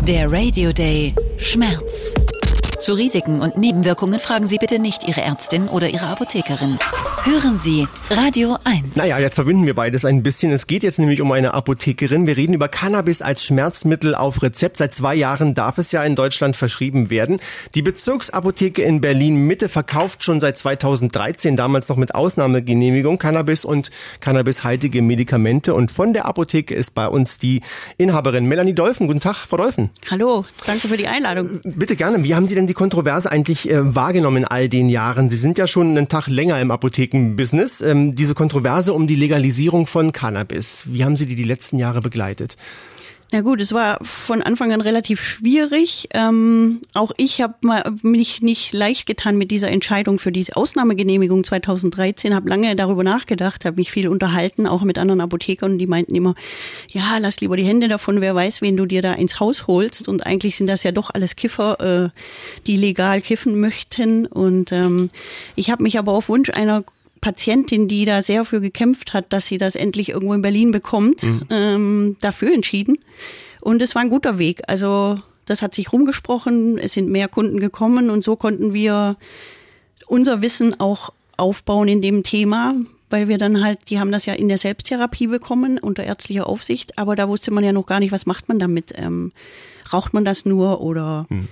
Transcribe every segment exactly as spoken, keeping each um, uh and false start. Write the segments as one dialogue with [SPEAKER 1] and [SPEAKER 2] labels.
[SPEAKER 1] Der Radio Day Schmerz. Zu Risiken und Nebenwirkungen fragen Sie bitte nicht Ihre Ärztin oder Ihre Apothekerin. Hören Sie Radio eins.
[SPEAKER 2] Naja, jetzt verbinden wir beides ein bisschen. Es geht jetzt nämlich um eine Apothekerin. Wir reden über Cannabis als Schmerzmittel auf Rezept. Seit zwei Jahren darf es ja in Deutschland verschrieben werden. Die Bezirksapotheke in Berlin-Mitte verkauft schon seit zweitausenddreizehn, damals noch mit Ausnahmegenehmigung, Cannabis und cannabishaltige Medikamente. Und von der Apotheke ist bei uns die Inhaberin Melanie Dolfen. Guten Tag, Frau Dolfen.
[SPEAKER 3] Hallo, danke für die Einladung.
[SPEAKER 2] Bitte gerne. Wie haben Sie denn die Kontroverse eigentlich äh, wahrgenommen in all den Jahren? Sie sind ja schon einen Tag länger im Apothekenbusiness. Ähm, diese Kontroverse um die Legalisierung von Cannabis. Wie haben Sie die die letzten Jahre begleitet?
[SPEAKER 3] Na gut, es war von Anfang an relativ schwierig. Ähm, auch ich habe mich nicht leicht getan mit dieser Entscheidung für diese Ausnahmegenehmigung zweitausenddreizehn. Habe lange darüber nachgedacht, habe mich viel unterhalten, auch mit anderen Apothekern. Die meinten immer, ja, lass lieber die Hände davon, wer weiß, wen du dir da ins Haus holst. Und eigentlich sind das ja doch alles Kiffer, äh, die legal kiffen möchten. Und ähm, ich habe mich aber auf Wunsch einer Patientin, die da sehr für gekämpft hat, dass sie das endlich irgendwo in Berlin bekommt, mhm. ähm, dafür entschieden. Und es war ein guter Weg. Also das hat sich rumgesprochen, es sind mehr Kunden gekommen und so konnten wir unser Wissen auch aufbauen in dem Thema, weil wir dann halt, die haben das ja in der Selbsttherapie bekommen, unter ärztlicher Aufsicht, aber da wusste man ja noch gar nicht, was macht man damit. Ähm, raucht man das nur oder... Mhm.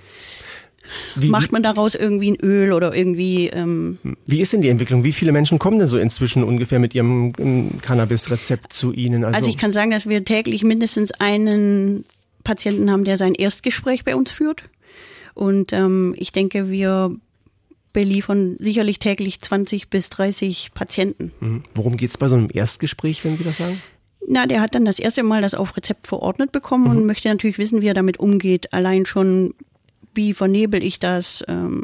[SPEAKER 3] Wie, Macht man daraus irgendwie ein Öl oder irgendwie... Ähm
[SPEAKER 2] Wie ist denn die Entwicklung? Wie viele Menschen kommen denn so inzwischen ungefähr mit ihrem Cannabis-Rezept zu Ihnen? Also,
[SPEAKER 3] also ich kann sagen, dass wir täglich mindestens einen Patienten haben, der sein Erstgespräch bei uns führt. Und ähm, ich denke, wir beliefern sicherlich täglich zwanzig bis dreißig Patienten.
[SPEAKER 2] Mhm. Worum geht es bei so einem Erstgespräch, wenn Sie das sagen?
[SPEAKER 3] Na, der hat dann das erste Mal das auf Rezept verordnet bekommen mhm. und möchte natürlich wissen, wie er damit umgeht. Allein schon... Wie vernebel ich das?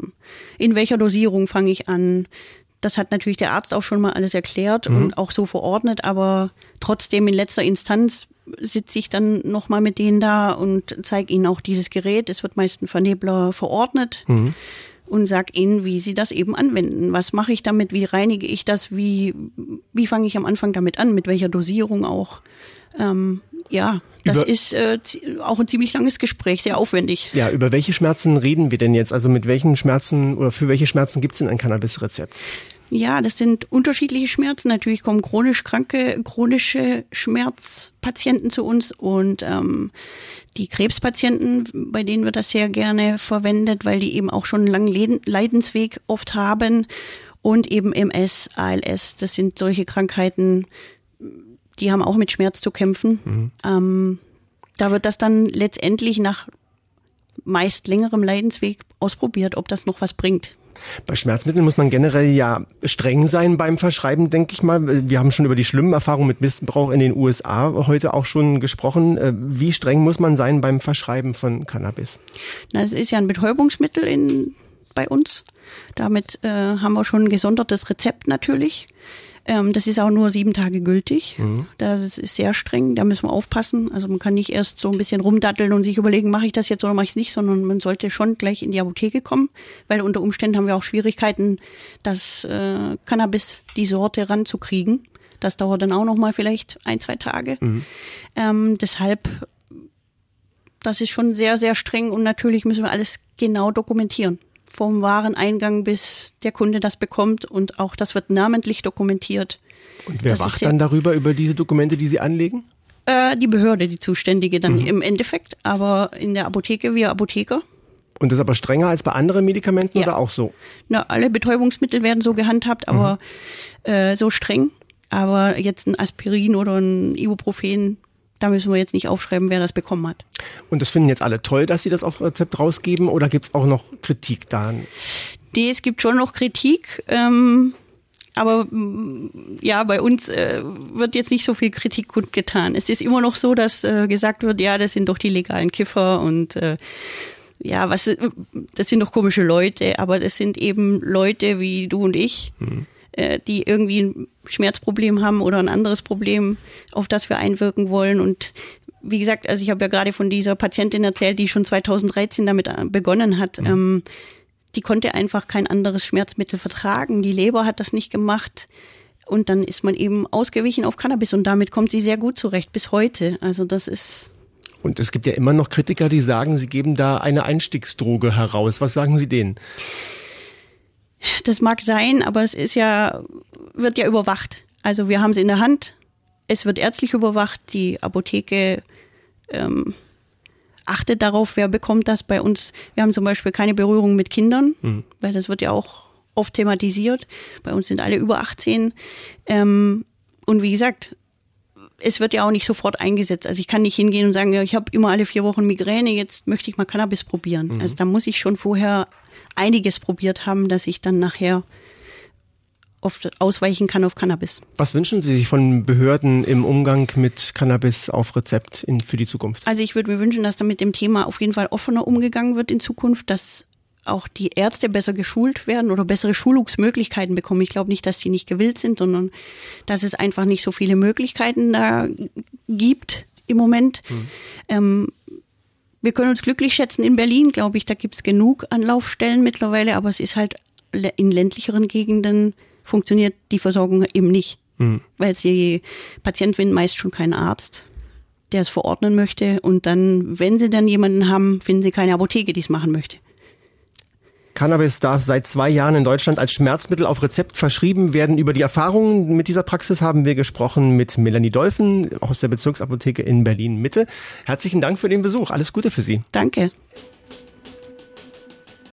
[SPEAKER 3] In welcher Dosierung fange ich an? Das hat natürlich der Arzt auch schon mal alles erklärt mhm. und auch so verordnet, aber trotzdem in letzter Instanz sitze ich dann nochmal mit denen da und zeige ihnen auch dieses Gerät. Es wird meist ein Vernebler verordnet mhm. und sage ihnen, wie sie das eben anwenden. Was mache ich damit? Wie reinige ich das? Wie, wie fange ich am Anfang damit an? Mit welcher Dosierung auch? Ähm, ja. Das über, ist äh, auch ein ziemlich langes Gespräch, sehr aufwendig.
[SPEAKER 2] Ja, über welche Schmerzen reden wir denn jetzt? Also mit welchen Schmerzen oder für welche Schmerzen gibt es denn ein Cannabis-Rezept?
[SPEAKER 3] Ja, das sind unterschiedliche Schmerzen. Natürlich kommen chronisch kranke, chronische Schmerzpatienten zu uns und ähm, die Krebspatienten, bei denen wird das sehr gerne verwendet, weil die eben auch schon einen langen Leidensweg oft haben und eben M S, A L S, das sind solche Krankheiten, die haben auch mit Schmerz zu kämpfen. Mhm. Ähm, da wird das dann letztendlich nach meist längerem Leidensweg ausprobiert, ob das noch was bringt.
[SPEAKER 2] Bei Schmerzmitteln muss man generell ja streng sein beim Verschreiben, denke ich mal. Wir haben schon über die schlimmen Erfahrungen mit Missbrauch in den U S A heute auch schon gesprochen. Wie streng muss man sein beim Verschreiben von Cannabis?
[SPEAKER 3] Na, es ist ja ein Betäubungsmittel in, bei uns. Damit äh, haben wir schon ein gesondertes Rezept natürlich. Ähm, das ist auch nur sieben Tage gültig. Mhm. Das ist sehr streng, da müssen wir aufpassen. Also man kann nicht erst so ein bisschen rumdatteln und sich überlegen, mache ich das jetzt oder mache ich es nicht, sondern man sollte schon gleich in die Apotheke kommen, weil unter Umständen haben wir auch Schwierigkeiten, das äh, Cannabis, die Sorte ranzukriegen. Das dauert dann auch noch mal vielleicht ein, zwei Tage. Mhm. Ähm, deshalb, das ist schon sehr, sehr streng und natürlich müssen wir alles genau dokumentieren. Vom Wareneingang bis der Kunde das bekommt und auch das wird namentlich dokumentiert.
[SPEAKER 2] Und wer das wacht dann darüber, über diese Dokumente, die Sie anlegen?
[SPEAKER 3] Äh, die Behörde, die Zuständige dann mhm. im Endeffekt, aber in der Apotheke wir Apotheker.
[SPEAKER 2] Und das ist aber strenger als bei anderen Medikamenten ja. oder auch so?
[SPEAKER 3] Na, alle Betäubungsmittel werden so gehandhabt, aber mhm. äh, so streng. Aber jetzt ein Aspirin oder ein Ibuprofen, da müssen wir jetzt nicht aufschreiben, wer das bekommen hat.
[SPEAKER 2] Und das finden jetzt alle toll, dass Sie das auf Rezept rausgeben oder gibt es auch noch Kritik da?
[SPEAKER 3] Nee, es gibt schon noch Kritik, ähm, aber ja, bei uns äh, wird jetzt nicht so viel Kritik kundgetan. Es ist immer noch so, dass äh, gesagt wird, ja, das sind doch die legalen Kiffer und äh, ja, was, das sind doch komische Leute, aber das sind eben Leute wie du und ich, mhm. äh, die irgendwie ein Schmerzproblem haben oder ein anderes Problem, auf das wir einwirken wollen. Und wie gesagt, also ich habe ja gerade von dieser Patientin erzählt, die schon zweitausenddreizehn damit begonnen hat. Mhm. Ähm, die konnte einfach kein anderes Schmerzmittel vertragen. Die Leber hat das nicht gemacht. Und dann ist man eben ausgewichen auf Cannabis und damit kommt sie sehr gut zurecht bis heute. Also das ist
[SPEAKER 2] Und es gibt ja immer noch Kritiker, die sagen, sie geben da eine Einstiegsdroge heraus. Was sagen Sie denen?
[SPEAKER 3] Das mag sein, aber es ist ja, wird ja überwacht. Also wir haben es in der Hand, es wird ärztlich überwacht, die Apotheke ähm, achtet darauf, wer bekommt das bei uns. Wir haben zum Beispiel keine Berührung mit Kindern, mhm. weil das wird ja auch oft thematisiert. Bei uns sind alle über achtzehn. Ähm, und wie gesagt, es wird ja auch nicht sofort eingesetzt. Also ich kann nicht hingehen und sagen, ja, ich habe immer alle vier Wochen Migräne, jetzt möchte ich mal Cannabis probieren. Mhm. Also da muss ich schon vorher einiges probiert haben, dass ich dann nachher oft ausweichen kann auf Cannabis.
[SPEAKER 2] Was wünschen Sie sich von Behörden im Umgang mit Cannabis auf Rezept in, für die Zukunft?
[SPEAKER 3] Also ich würde mir wünschen, dass da mit dem Thema auf jeden Fall offener umgegangen wird in Zukunft, dass auch die Ärzte besser geschult werden oder bessere Schulungsmöglichkeiten bekommen. Ich glaube nicht, dass die nicht gewillt sind, sondern dass es einfach nicht so viele Möglichkeiten da gibt im Moment. Mhm. Ähm, wir können uns glücklich schätzen in Berlin, glaube ich, da gibt es genug Anlaufstellen mittlerweile, aber es ist halt in ländlicheren Gegenden funktioniert die Versorgung eben nicht, mhm. weil die Patienten finden meist schon keinen Arzt, der es verordnen möchte, und dann, wenn sie dann jemanden haben, finden sie keine Apotheke, die es machen möchte.
[SPEAKER 2] Cannabis darf seit zwei Jahren in Deutschland als Schmerzmittel auf Rezept verschrieben werden. Über die Erfahrungen mit dieser Praxis haben wir gesprochen mit Melanie Dolphin aus der Bezirksapotheke in Berlin-Mitte. Herzlichen Dank für den Besuch. Alles Gute für Sie.
[SPEAKER 3] Danke.